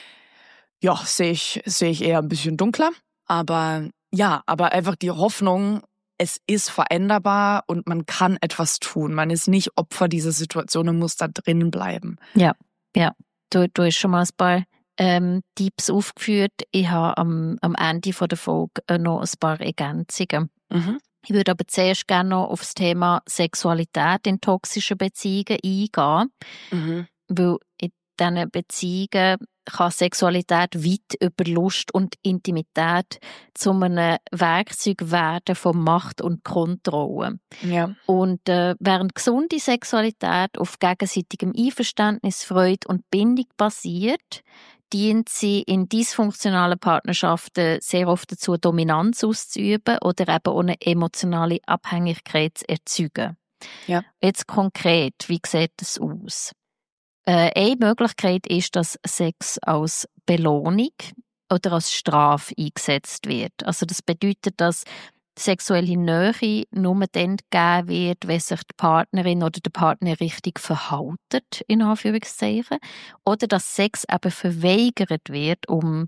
Speaker 1: sehe ich eher ein bisschen dunkler. Aber einfach die Hoffnung, es ist veränderbar und man kann etwas tun. Man ist nicht Opfer dieser Situation und muss da drin bleiben.
Speaker 2: Ja. Du hast schon mal ein paar Tipps aufgeführt. Ich habe am Ende der Folge noch ein paar Ergänzungen. Ich würde aber zuerst gerne noch auf das Thema Sexualität in toxischen Beziehungen eingehen. Weil in diesen Beziehungen kann Sexualität weit über Lust und Intimität zu einem Werkzeug werden von Macht und Kontrolle.
Speaker 1: Ja.
Speaker 2: Und während gesunde Sexualität auf gegenseitigem Einverständnis, Freude und Bindung basiert, dient sie in dysfunktionalen Partnerschaften sehr oft dazu, Dominanz auszuüben oder eben auch eine emotionale Abhängigkeit zu erzeugen.
Speaker 1: Ja.
Speaker 2: Jetzt konkret, wie sieht das aus? Eine Möglichkeit ist, dass Sex als Belohnung oder als Strafe eingesetzt wird. Also das bedeutet, dass sexuelle Nähe nur dann gegeben wird, wenn sich die Partnerin oder der Partner richtig verhaltet, in Anführungszeichen, oder dass Sex eben verweigert wird, um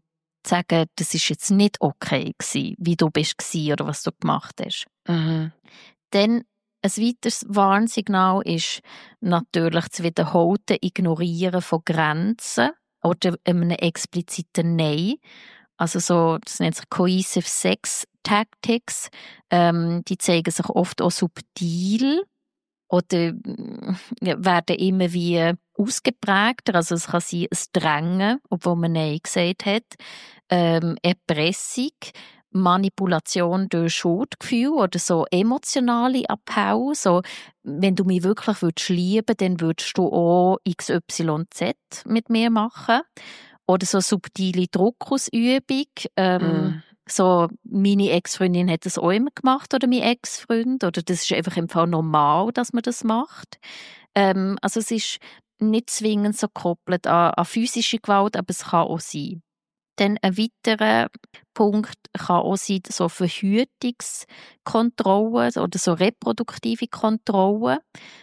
Speaker 2: sagen, das ist jetzt nicht okay gewesen, wie du bist gewesen oder was du gemacht hast.
Speaker 1: Mhm.
Speaker 2: Dann ein weiteres Warnsignal ist natürlich das wiederholte Ignorieren von Grenzen oder einem expliziten Nein. Also so, das nennt sich Coercive Sex Tactics. Die zeigen sich oft auch subtil oder werden immer wie ausgeprägter. Also es kann sein, ein Drängen, obwohl man Nein gesagt hat, Erpressung, Manipulation durch Schuldgefühl oder so emotionale Abhau. So, wenn du mich wirklich lieben würdest, dann würdest du auch XYZ mit mir machen. Oder so subtile Druckausübung. So, meine Ex-Freundin hat das auch immer gemacht oder mein Ex-Freund. Oder das ist einfach im Fall normal, dass man das macht. Also es ist nicht zwingend so gekoppelt an physische Gewalt, aber es kann auch sein. Dann ein weiterer Punkt kann auch sein, so Verhütungskontrollen oder so reproduktive Kontrollen.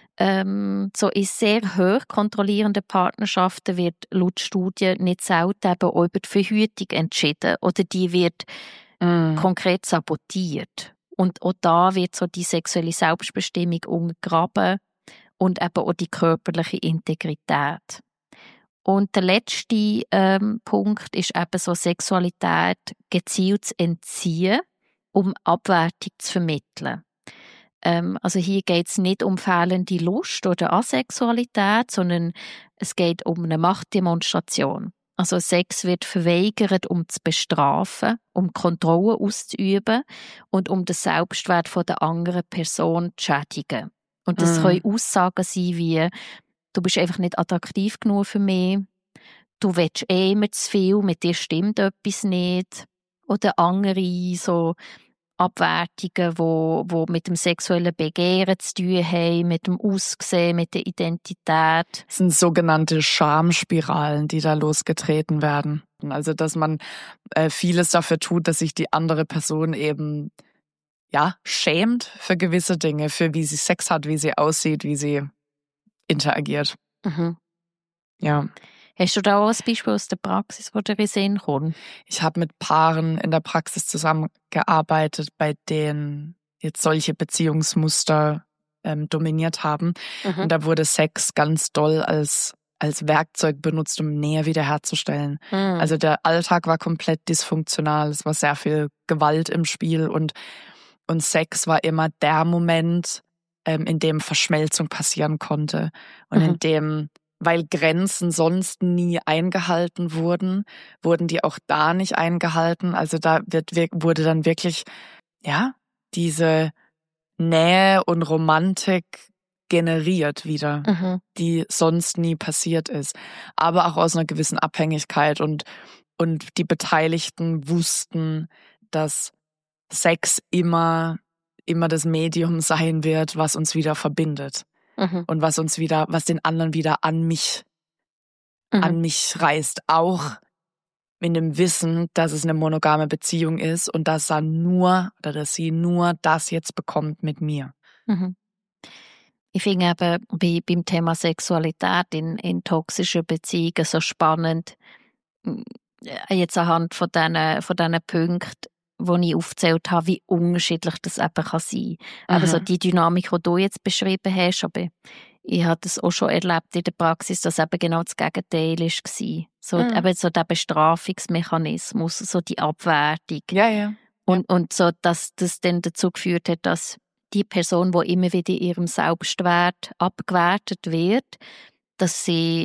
Speaker 2: So in sehr hoch kontrollierenden Partnerschaften wird laut Studien nicht selten eben auch über die Verhütung entschieden oder die wird konkret sabotiert. Und auch da wird so die sexuelle Selbstbestimmung untergraben und eben auch die körperliche Integrität. Und der letzte Punkt ist eben so Sexualität gezielt zu entziehen, um Abwertung zu vermitteln. Also hier geht es nicht um fehlende Lust oder Asexualität, sondern es geht um eine Machtdemonstration. Also Sex wird verweigert, um zu bestrafen, um Kontrolle auszuüben und um den Selbstwert von der anderen Person zu schädigen. Und das können Aussagen sein wie: Du bist einfach nicht attraktiv genug für mich. Du willst immer zu viel, mit dir stimmt etwas nicht. Oder andere so Abwertungen, die mit dem sexuellen Begehren zu tun haben, mit dem Aussehen, mit der Identität.
Speaker 1: Das sind sogenannte Schamspiralen, die da losgetreten werden. Also, dass man vieles dafür tut, dass sich die andere Person eben schämt für gewisse Dinge, für wie sie Sex hat, wie sie aussieht, wie sie interagiert.
Speaker 2: Mhm.
Speaker 1: Ja.
Speaker 2: Hast du da auch ein Beispiel aus der Praxis, wo dir in den Sinn kommt?
Speaker 1: Ich habe mit Paaren in der Praxis zusammengearbeitet, bei denen jetzt solche Beziehungsmuster dominiert haben. Und da wurde Sex ganz doll als Werkzeug benutzt, um Nähe wiederherzustellen. Also der Alltag war komplett dysfunktional, es war sehr viel Gewalt im Spiel und Sex war immer der Moment, in dem Verschmelzung passieren konnte und in dem, weil Grenzen sonst nie eingehalten wurden die auch da nicht eingehalten. Also da wurde dann wirklich, diese Nähe und Romantik generiert wieder, die sonst nie passiert ist. Aber auch aus einer gewissen Abhängigkeit und die Beteiligten wussten, dass Sex immer das Medium sein wird, was uns wieder verbindet. Und was den anderen wieder an mich reißt. Auch in dem Wissen, dass es eine monogame Beziehung ist und dass sie nur das jetzt bekommt mit mir.
Speaker 2: Ich finde eben beim Thema Sexualität in toxischen Beziehungen so spannend, jetzt anhand von diesen Punkten, die ich aufgezählt habe, wie unterschiedlich das eben kann sein kann. Aber so die Dynamik, die du jetzt beschrieben hast, aber ich habe das auch schon erlebt in der Praxis, dass eben genau das Gegenteil war. So, eben so der Bestrafungsmechanismus, so die Abwertung.
Speaker 1: Ja.
Speaker 2: Und so, dass das dann dazu geführt hat, dass die Person, die immer wieder in ihrem Selbstwert abgewertet wird, dass sie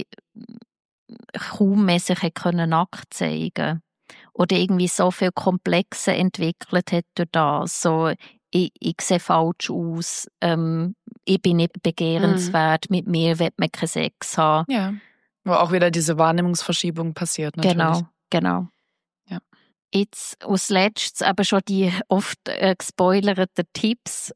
Speaker 2: kaum mehr sich nackt zeigen konnte. Oder irgendwie so viel Komplexe entwickelt hat durch das. So, ich sehe falsch aus, ich bin nicht begehrenswert, mit mir will man keinen Sex haben.
Speaker 1: Ja, wo auch wieder diese Wahrnehmungsverschiebung passiert natürlich.
Speaker 2: Genau.
Speaker 1: Ja.
Speaker 2: Jetzt als letztes aber schon die oft gespoilerten Tipps.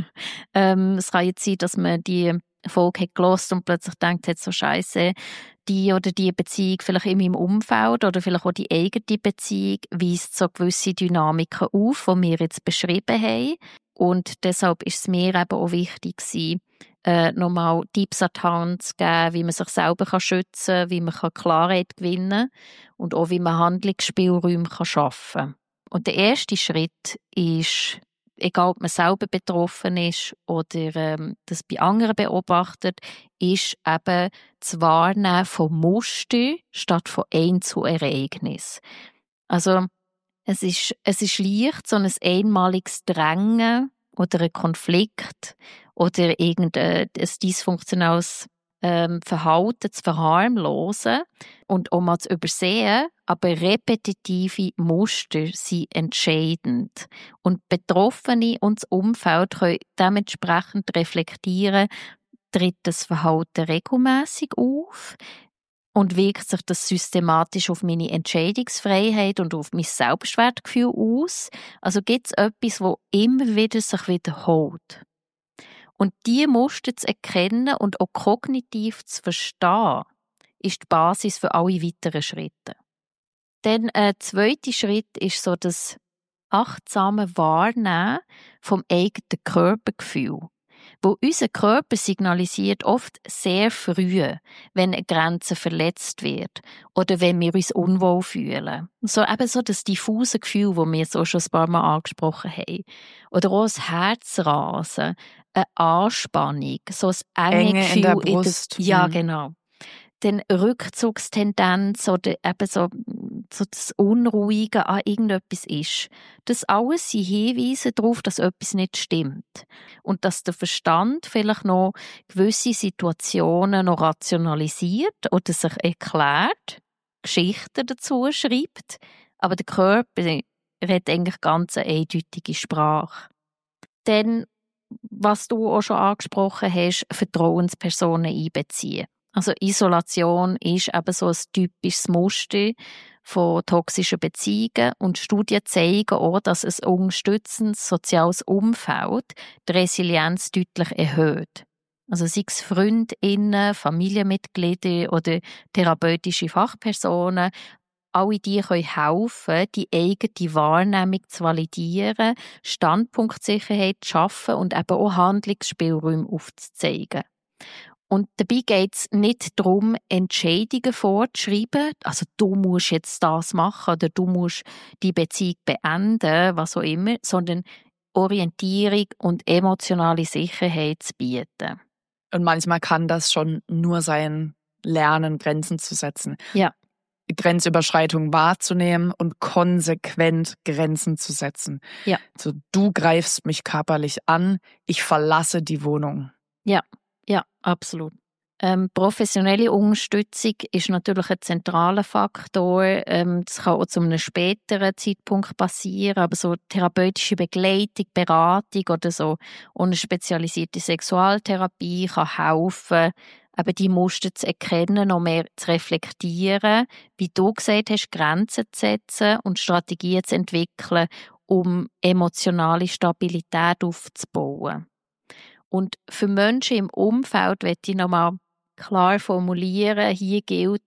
Speaker 2: Es kann jetzt sein, dass man die Folge hat gehört und plötzlich denkt, so Scheiße, die oder die Beziehung vielleicht in meinem Umfeld oder vielleicht auch die eigene Beziehung weist so gewisse Dynamiken auf, die wir jetzt beschrieben haben. Und deshalb ist es mir eben auch wichtig gewesen, nochmal Tipps an die Hand zu geben, wie man sich selber schützen kann, wie man Klarheit gewinnen kann und auch wie man Handlungsspielräume schaffen kann. Und der erste Schritt ist, egal ob man selber betroffen ist oder das bei anderen beobachtet, ist eben das Wahrnehmen von Mustern statt von Einzelereignissen. Also es ist leicht, so ein einmaliges Drängen oder ein Konflikt oder irgendein dysfunktionales Verhalten zu verharmlosen und auch mal zu übersehen, aber repetitive Muster sind entscheidend. Und Betroffene und das Umfeld können dementsprechend reflektieren, tritt das Verhalten regelmässig auf und wirkt sich das systematisch auf meine Entscheidungsfreiheit und auf mein Selbstwertgefühl aus. Also gibt es etwas, das immer wieder sich wiederholt. Und diese Muster zu erkennen und auch kognitiv zu verstehen, ist die Basis für alle weiteren Schritte. Dann ein zweiter Schritt ist so das achtsame Wahrnehmen vom eigenen Körpergefühl. Wo unser Körper signalisiert oft sehr früh, wenn eine Grenze verletzt wird oder wenn wir uns unwohl fühlen. So eben so das diffuse Gefühl, das wir jetzt auch schon ein paar Mal angesprochen haben. Oder auch das Herzrasen, eine Anspannung, so ein enge Gefühl
Speaker 1: in der Brust.
Speaker 2: Ja, genau. Dann Rückzugstendenz oder eben so das Unruhige an irgendetwas ist. Das alles sind Hinweise darauf, dass etwas nicht stimmt. Und dass der Verstand vielleicht noch gewisse Situationen noch rationalisiert oder sich erklärt, Geschichten dazu schreibt, aber der Körper redet eigentlich ganz eine eindeutige Sprache. Dann, was du auch schon angesprochen hast, Vertrauenspersonen einbeziehen. Also Isolation ist eben so ein typisches Muster von toxischen Beziehungen und Studien zeigen auch, dass ein unterstützendes soziales Umfeld die Resilienz deutlich erhöht. Also sei es FreundInnen, Familienmitglieder oder therapeutische Fachpersonen, alle die können helfen, die eigene Wahrnehmung zu validieren, Standpunktsicherheit zu schaffen und eben auch Handlungsspielräume aufzuzeigen. Und dabei geht es nicht darum, Entscheidungen vorzuschreiben, also du musst jetzt das machen oder du musst die Beziehung beenden, was auch immer, sondern Orientierung und emotionale Sicherheit zu bieten.
Speaker 1: Und manchmal kann das schon nur sein, lernen, Grenzen zu setzen.
Speaker 2: Ja.
Speaker 1: Grenzüberschreitung wahrzunehmen und konsequent Grenzen zu setzen.
Speaker 2: Ja.
Speaker 1: So, du greifst mich körperlich an, ich verlasse die Wohnung.
Speaker 2: Ja, absolut. Professionelle Unterstützung ist natürlich ein zentraler Faktor. Das kann auch zu einem späteren Zeitpunkt passieren, aber so therapeutische Begleitung, Beratung oder so und eine spezialisierte Sexualtherapie kann helfen, eben die Muster zu erkennen, noch mehr zu reflektieren, wie du gesagt hast, Grenzen zu setzen und Strategien zu entwickeln, um emotionale Stabilität aufzubauen. Und für Menschen im Umfeld möchte ich nochmal klar formulieren, hier gilt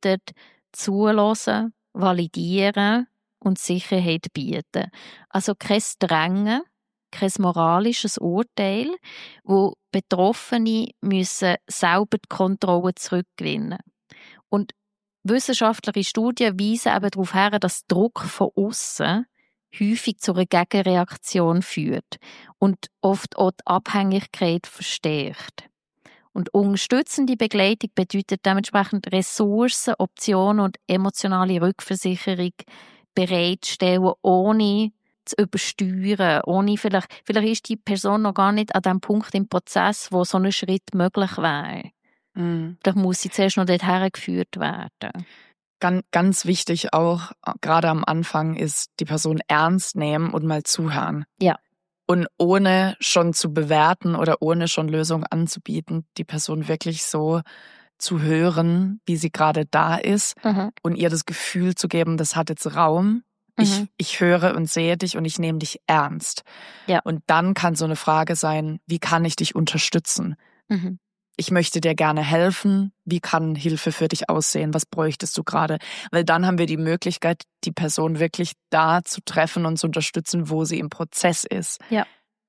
Speaker 2: zuhören, validieren und Sicherheit bieten. Also kein Drängen, kein moralisches Urteil, wo Betroffene müssen selber die Kontrolle zurückgewinnen. Und wissenschaftliche Studien weisen eben darauf hin, dass Druck von außen häufig zu einer Gegenreaktion führt und oft auch die Abhängigkeit verstärkt. Und unterstützende Begleitung bedeutet dementsprechend Ressourcen, Optionen und emotionale Rückversicherung bereitstellen, ohne zu übersteuern, ohne vielleicht ist die Person noch gar nicht an dem Punkt im Prozess, wo so ein Schritt möglich wäre. Vielleicht muss sie zuerst noch dorthin geführt werden.
Speaker 1: Ganz wichtig auch, gerade am Anfang, ist die Person ernst nehmen und mal zuhören.
Speaker 2: Ja.
Speaker 1: Und ohne schon zu bewerten oder ohne schon Lösungen anzubieten, die Person wirklich so zu hören, wie sie gerade da ist und ihr das Gefühl zu geben, das hat jetzt Raum. Ich höre und sehe dich und ich nehme dich ernst.
Speaker 2: Ja.
Speaker 1: Und dann kann so eine Frage sein, wie kann ich dich unterstützen? Ich möchte dir gerne helfen. Wie kann Hilfe für dich aussehen? Was bräuchtest du gerade? Weil dann haben wir die Möglichkeit, die Person wirklich da zu treffen und zu unterstützen, wo sie im Prozess ist.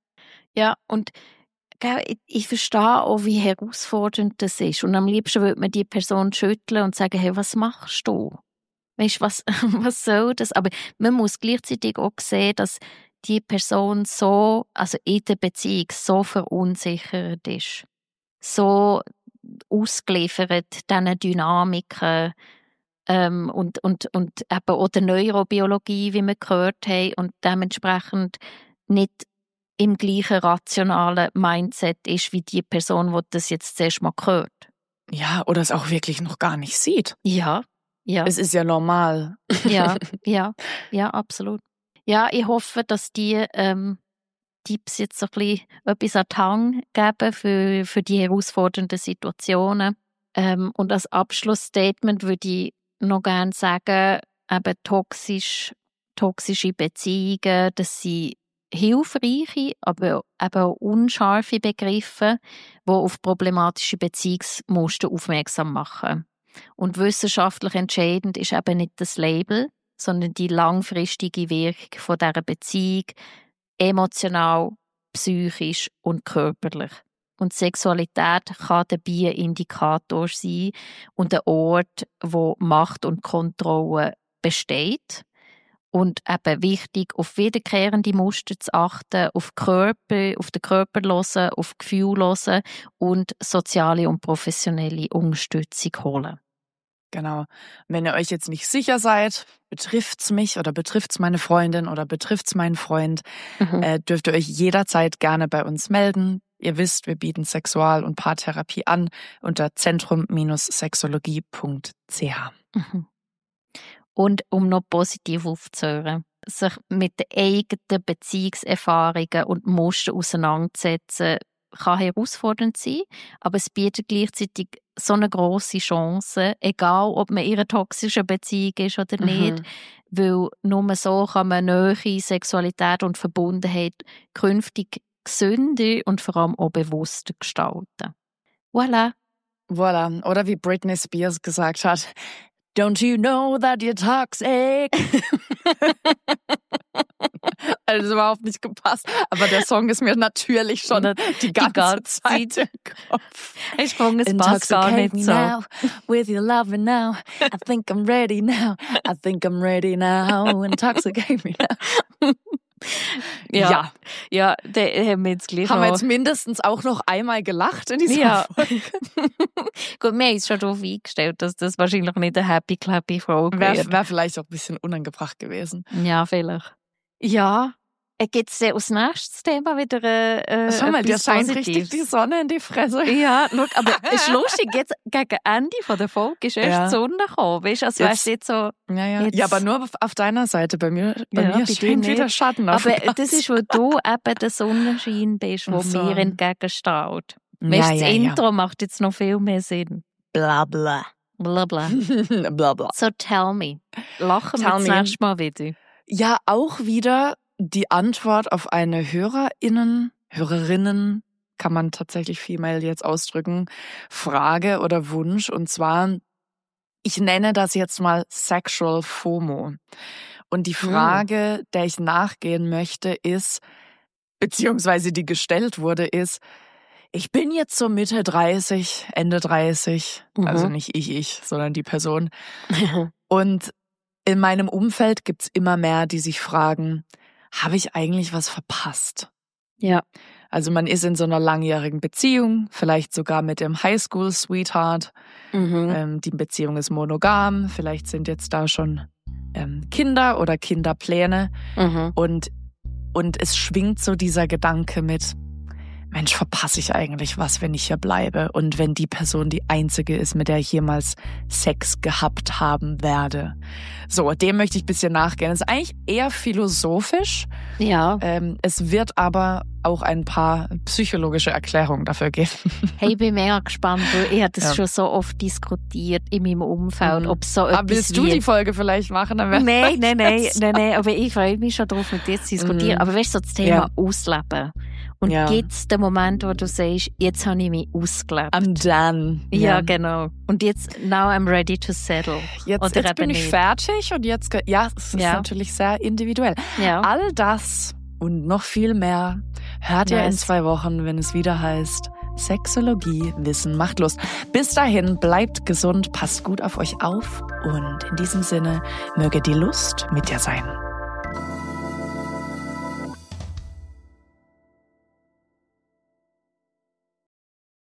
Speaker 2: Ja, und ich verstehe auch, wie herausfordernd das ist. Und am liebsten würde man die Person schütteln und sagen, hey, was machst du? Weißt du, was soll das? Aber man muss gleichzeitig auch sehen, dass die Person so, also in der Beziehung, so verunsichert ist. So ausgeliefert diesen Dynamiken und eben auch der Neurobiologie, wie wir gehört haben, und dementsprechend nicht im gleichen rationalen Mindset ist, wie die Person, die das jetzt zuerst mal hört.
Speaker 1: Ja, oder es auch wirklich noch gar nicht sieht.
Speaker 2: Ja.
Speaker 1: Es ist ja normal.
Speaker 2: Ja, absolut. Ja, ich hoffe, dass die Tipps jetzt so ein bisschen etwas an die Hand geben für die herausfordernden Situationen. Und als Abschlussstatement würde ich noch gerne sagen, eben toxische Beziehungen, das sind hilfreiche, aber eben auch unscharfe Begriffe, die auf problematische Beziehungsmuster aufmerksam machen. Und wissenschaftlich entscheidend ist eben nicht das Label, sondern die langfristige Wirkung von dieser Beziehung, emotional, psychisch und körperlich. Und Sexualität kann dabei ein Indikator sein und ein Ort, wo Macht und Kontrolle besteht. Und eben wichtig, auf wiederkehrende Muster zu achten, auf den Körper hören, auf Gefühl hören und soziale und professionelle Unterstützung holen.
Speaker 1: Genau. Wenn ihr euch jetzt nicht sicher seid, betrifft's mich oder betrifft's meine Freundin oder betrifft's meinen Freund, dürft ihr euch jederzeit gerne bei uns melden. Ihr wisst, wir bieten Sexual- und Paartherapie an unter zentrum-sexologie.ch.
Speaker 2: Und um noch positiv aufzuhören, sich mit den eigenen Beziehungserfahrungen und Mustern auseinanderzusetzen, kann herausfordernd sein, aber es bietet gleichzeitig so eine grosse Chance, egal ob man in einer toxischen Beziehung ist oder nicht, weil nur so kann man Nähe, Sexualität und Verbundenheit künftig gesünder und vor allem auch bewusster gestalten. Voilà.
Speaker 1: Voilà. Oder wie Britney Spears gesagt hat, Don't you know that you're toxic? Also überhaupt nicht gepasst. Aber der Song ist mir natürlich schon die ganze Zeit im Kopf.
Speaker 2: Ich sprung es passt gar nicht so.
Speaker 1: Now, with your loving now. I think I'm ready now. I think I'm ready now. Intoxicate me now.
Speaker 2: Ja, der haben wir jetzt gleich
Speaker 1: haben wir jetzt mindestens auch noch einmal gelacht in dieser Folge.
Speaker 2: Gut, wir haben uns schon darauf eingestellt, dass das wahrscheinlich nicht eine happy-clappy Folge wäre.
Speaker 1: Wäre vielleicht auch ein bisschen unangebracht gewesen.
Speaker 2: Ja, vielleicht. Ja, gibt es als nächstes Thema wieder
Speaker 1: schau mal, dir scheint richtig die Sonne in die Fresse.
Speaker 2: Ja, schau, aber es ist lustig, jetzt gegen Ende der Folge ist erst die Sonne gekommen. Weißt du, als wärst du jetzt so...
Speaker 1: Ja, aber nur auf deiner Seite. Bei mir scheint wieder Schatten auf.
Speaker 2: Aber das ist, weil du eben der Sonnenschein bist, der mir entgegenstrahlt. Weißt du, das Intro macht jetzt noch viel mehr Sinn.
Speaker 1: Bla bla.
Speaker 2: Bla bla.
Speaker 1: Bla bla.
Speaker 2: So tell me. Lachen wir das nächste Mal wieder.
Speaker 1: Ja, auch wieder die Antwort auf eine Hörerinnen, kann man tatsächlich female jetzt ausdrücken, Frage oder Wunsch. Und zwar, ich nenne das jetzt mal Sexual FOMO. Und die Frage, der ich nachgehen möchte, ist, beziehungsweise die gestellt wurde, ist, ich bin jetzt so Mitte 30, Ende 30, also nicht ich, sondern die Person. Und in meinem Umfeld gibt's immer mehr, die sich fragen, habe ich eigentlich was verpasst?
Speaker 2: Ja.
Speaker 1: Also man ist in so einer langjährigen Beziehung, vielleicht sogar mit dem Highschool-Sweetheart. Die Beziehung ist monogam, vielleicht sind jetzt da schon Kinder oder Kinderpläne. Und es schwingt so dieser Gedanke mit, Mensch, verpasse ich eigentlich was, wenn ich hier bleibe? Und wenn die Person die einzige ist, mit der ich jemals Sex gehabt haben werde. So, dem möchte ich ein bisschen nachgehen. Das ist eigentlich eher philosophisch.
Speaker 2: Ja.
Speaker 1: Es wird aber auch ein paar psychologische Erklärungen dafür geben.
Speaker 2: Hey, ich bin mega gespannt, weil ich habe das schon so oft diskutiert in meinem Umfeld, ob so etwas
Speaker 1: willst du die Folge vielleicht machen? Dann
Speaker 2: Nein, aber ich freue mich schon darauf, mit dir zu diskutieren. Aber weißt du, so das Thema Ausleben. Und gibt es den Moment, wo du sagst, jetzt habe ich mich ausgelebt?
Speaker 1: I'm done.
Speaker 2: Ja, genau. Und jetzt, now I'm ready to settle.
Speaker 1: Jetzt bin ich fertig und jetzt, es ist natürlich sehr individuell.
Speaker 2: Ja.
Speaker 1: All das und noch viel mehr hört ihr in 2 Wochen, wenn es wieder heißt Sexologie, Wissen macht Lust. Bis dahin, bleibt gesund, passt gut auf euch auf und in diesem Sinne möge die Lust mit dir sein.